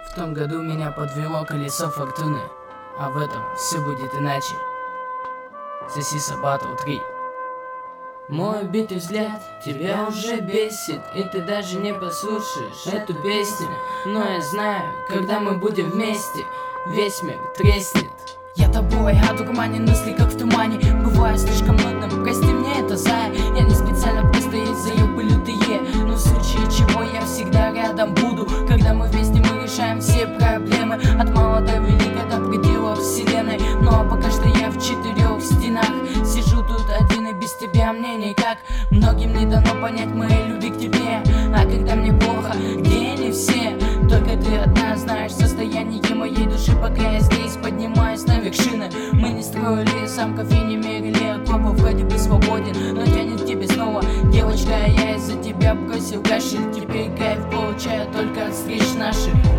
В том году меня подвело колесо фортуны, а в этом все будет иначе. Соси Батл 3. Мой убитый взгляд тебя уже бесит, и ты даже не послушаешь эту песню. Но я знаю, когда мы будем вместе, весь мир треснет. Я тобой одурманен, мысли как в тумане. Бываю слишком нудным, прости мне это, зая. Я не специально, просто есть заебы лютые. Но в случае чего я всегда рядом буду. Когда мы вместе, мы решаем все проблемы. От мала до велика, до предела вселенной. Ну а пока что я в 4 стенах сижу тут один, и без тебя мне никак. Многим не дано понять моей любви к тебе. А когда мне плохо, где они все? Только ты одна знаешь состояние моей души. Пока я здесь поднимаюсь на вершины. Мы не строили замков и не мерили окопов. Вроде бы свободен, но тянет к тебе снова. Девочка, я из-за тебя бросил кашель. Теперь кайф получаю только от встреч наших.